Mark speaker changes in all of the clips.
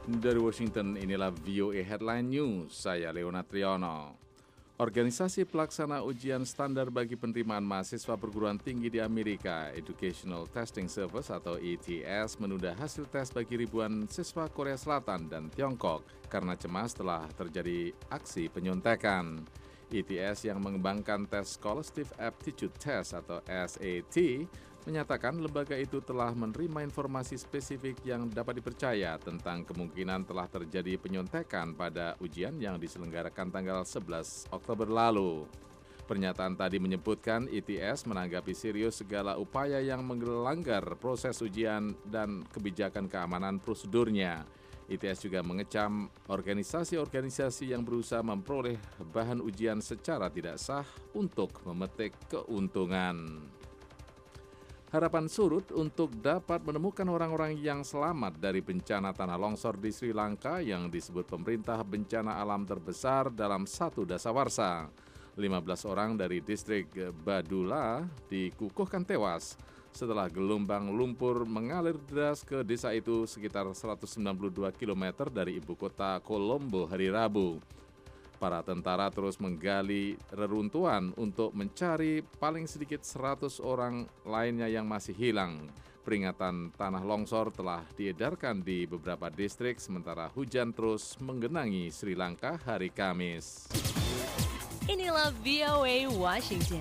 Speaker 1: Dari Washington, inilah VOA Headline News, saya Leonard Triono. Organisasi pelaksana ujian standar bagi penerimaan mahasiswa perguruan tinggi di Amerika, Educational Testing Service atau ETS, menunda hasil tes bagi ribuan siswa Korea Selatan dan Tiongkok karena cemas telah terjadi aksi penyontekan. ETS yang mengembangkan tes Scholastic Aptitude Test atau SAT menyatakan lembaga itu telah menerima informasi spesifik yang dapat dipercaya tentang kemungkinan telah terjadi penyontekan pada ujian yang diselenggarakan tanggal 11 Oktober lalu. Pernyataan tadi menyebutkan ETS menanggapi serius segala upaya yang melanggar proses ujian dan kebijakan keamanan prosedurnya. ITS juga mengecam organisasi-organisasi yang berusaha memperoleh bahan ujian secara tidak sah untuk memetik keuntungan. Harapan surut untuk dapat menemukan orang-orang yang selamat dari bencana tanah longsor di Sri Lanka yang disebut pemerintah bencana alam terbesar dalam satu dasawarsa. 15 orang dari distrik Badula dikukuhkan tewas setelah gelombang lumpur mengalir deras ke desa itu sekitar 192 km dari ibu kota Colombo hari Rabu. Para tentara terus menggali reruntuhan untuk mencari paling sedikit 100 orang lainnya yang masih hilang. Peringatan tanah longsor telah diedarkan di beberapa distrik sementara hujan terus menggenangi Sri Lanka hari Kamis.
Speaker 2: Inilah VOA Washington.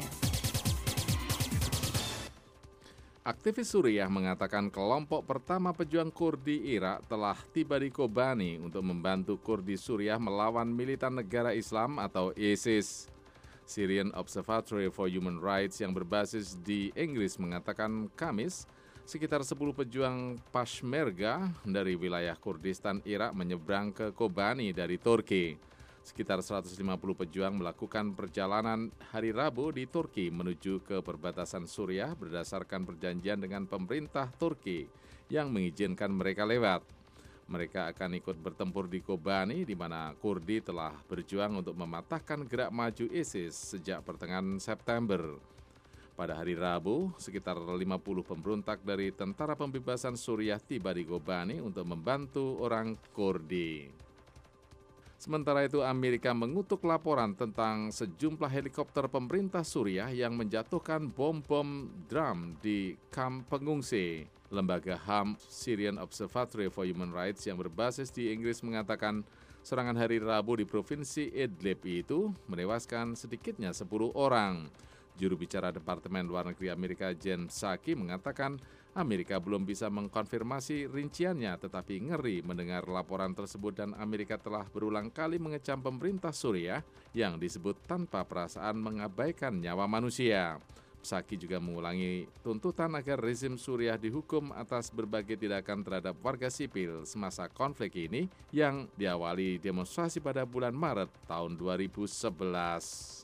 Speaker 1: Aktivis Suriah mengatakan kelompok pertama pejuang Kurdi Irak telah tiba di Kobani untuk membantu Kurdi Suriah melawan militan negara Islam atau ISIS. Syrian Observatory for Human Rights yang berbasis di Inggris mengatakan Kamis, sekitar 10 pejuang Peshmerga dari wilayah Kurdistan Irak menyeberang ke Kobani dari Turki. Sekitar 150 pejuang melakukan perjalanan hari Rabu di Turki menuju ke perbatasan Suriah berdasarkan perjanjian dengan pemerintah Turki yang mengizinkan mereka lewat. Mereka akan ikut bertempur di Kobani di mana Kurdi telah berjuang untuk mematahkan gerak maju ISIS sejak pertengahan September. Pada hari Rabu, sekitar 50 pemberontak dari Tentara Pembebasan Suriah tiba di Kobani untuk membantu orang Kurdi. Sementara itu, Amerika mengutuk laporan tentang sejumlah helikopter pemerintah Suriah yang menjatuhkan bom-bom drum di kamp pengungsi. Lembaga HAM Syrian Observatory for Human Rights yang berbasis di Inggris mengatakan serangan hari Rabu di Provinsi Idlib itu menewaskan sedikitnya 10 orang. Juru bicara Departemen Luar Negeri Amerika Jen Psaki mengatakan Amerika belum bisa mengkonfirmasi rinciannya tetapi ngeri mendengar laporan tersebut dan Amerika telah berulang kali mengecam pemerintah Suriah yang disebut tanpa perasaan mengabaikan nyawa manusia. Psaki juga mengulangi tuntutan agar rezim Suriah dihukum atas berbagai tindakan terhadap warga sipil semasa konflik ini yang diawali demonstrasi pada bulan Maret tahun 2011.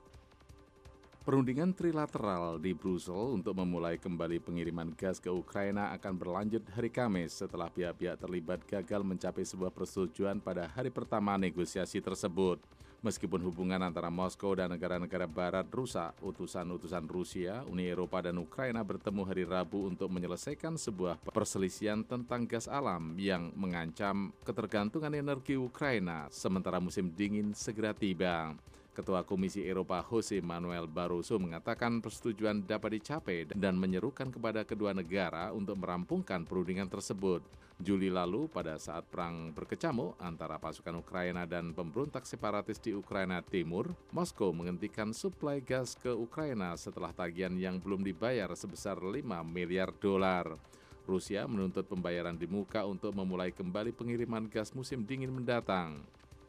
Speaker 1: Perundingan trilateral di Brussel untuk memulai kembali pengiriman gas ke Ukraina akan berlanjut hari Kamis setelah pihak-pihak terlibat gagal mencapai sebuah persetujuan pada hari pertama negosiasi tersebut. Meskipun hubungan antara Moskow dan negara-negara barat rusak, utusan-utusan Rusia, Uni Eropa, dan Ukraina bertemu hari Rabu untuk menyelesaikan sebuah perselisihan tentang gas alam yang mengancam ketergantungan energi Ukraina sementara musim dingin segera tiba. Ketua Komisi Eropa Jose Manuel Barroso mengatakan persetujuan dapat dicapai dan menyerukan kepada kedua negara untuk merampungkan perundingan tersebut. Juli lalu, pada saat perang berkecamuk antara pasukan Ukraina dan pemberontak separatis di Ukraina Timur, Moskow menghentikan suplai gas ke Ukraina setelah tagihan yang belum dibayar sebesar 5 miliar dolar. Rusia menuntut pembayaran di muka untuk memulai kembali pengiriman gas musim dingin mendatang.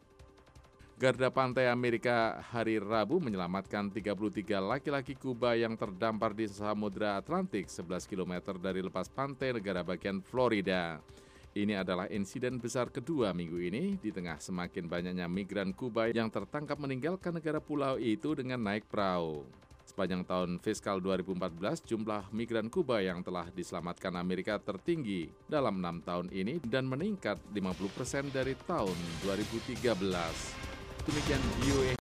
Speaker 1: Garda Pantai Amerika hari Rabu menyelamatkan 33 laki-laki Kuba yang terdampar di Samudra Atlantik 11 km dari lepas pantai negara bagian Florida. Ini adalah insiden besar kedua minggu ini di tengah semakin banyaknya migran Kuba yang tertangkap meninggalkan negara pulau itu dengan naik perahu. Sepanjang tahun fiskal 2014, jumlah migran Kuba yang telah diselamatkan Amerika tertinggi dalam 6 tahun ini dan meningkat 50% dari tahun 2013. Demikian VOA